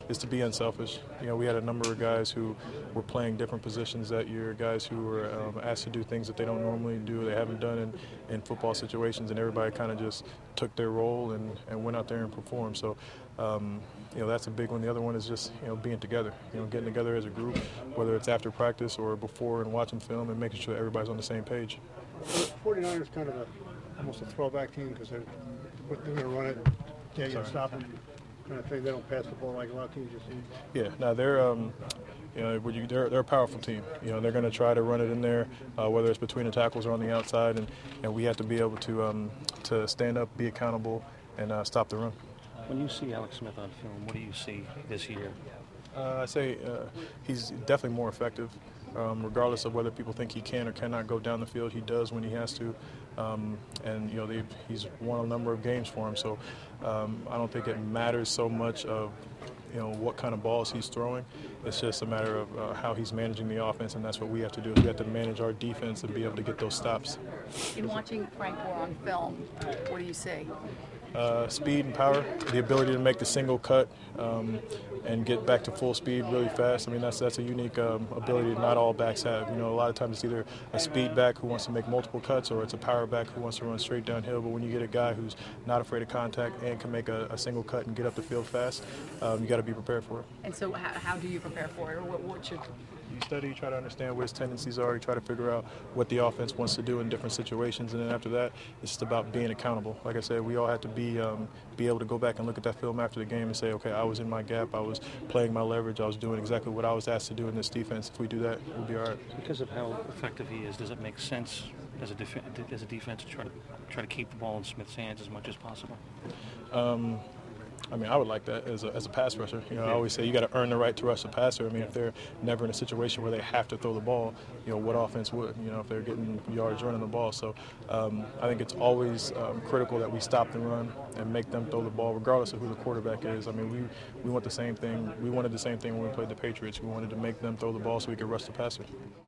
is to be unselfish. You know, we had a number of guys who were playing different positions that year, guys who were asked to do things that they don't normally do, they haven't done in football situations, and everybody kind of just took their role and went out there and performed. So, you know, that's a big one. The other one is just, you know, being together, you know, getting together as a group, whether it's after practice or before and watching film and making sure that everybody's on the same page. The 49ers kind of almost a throwback team because they're going to run it, get you, stop them, kind of thing. They don't pass the ball like a lot of teams. Yeah, no, they're you know, they're a powerful team. You know, they're going to try to run it in there, whether it's between the tackles or on the outside, and we have to be able to stand up, be accountable, and stop the run. When you see Alex Smith on film, what do you see this year? I say he's definitely more effective. Regardless of whether people think he can or cannot go down the field, he does when he has to. And, you know, he's won a number of games for him. So I don't think it matters so much of, you know, what kind of balls he's throwing. It's just a matter of how he's managing the offense, and that's what we have to do. We have to manage our defense and be able to get those stops. In watching Frank Gore on film, what do you see? Speed and power, the ability to make the single cut and get back to full speed really fast. I mean, that's a unique ability that not all backs have. You know, a lot of times it's either a speed back who wants to make multiple cuts or it's a power back who wants to run straight downhill. But when you get a guy who's not afraid of contact and can make a single cut and get up the field fast, you got to be prepared for it. And so how do you prepare for it, or what should... You study, you try to understand what his tendencies are, you try to figure out what the offense wants to do in different situations, and then after that, it's just about being accountable. Like I said, we all have to be able to go back and look at that film after the game and say, okay, I was in my gap, I was playing my leverage, I was doing exactly what I was asked to do in this defense. If we do that, we'll be all right. Because of how effective he is, does it make sense as a defense to try to keep the ball in Smith's hands as much as possible? I mean, I would like that as a pass rusher. You know, I always say you got to earn the right to rush the passer. I mean, if they're never in a situation where they have to throw the ball, you know, what offense would? You know, if they're getting yards running the ball. So I think it's always critical that we stop the run and make them throw the ball, regardless of who the quarterback is. I mean, we want the same thing. We wanted the same thing when we played the Patriots. We wanted to make them throw the ball so we could rush the passer.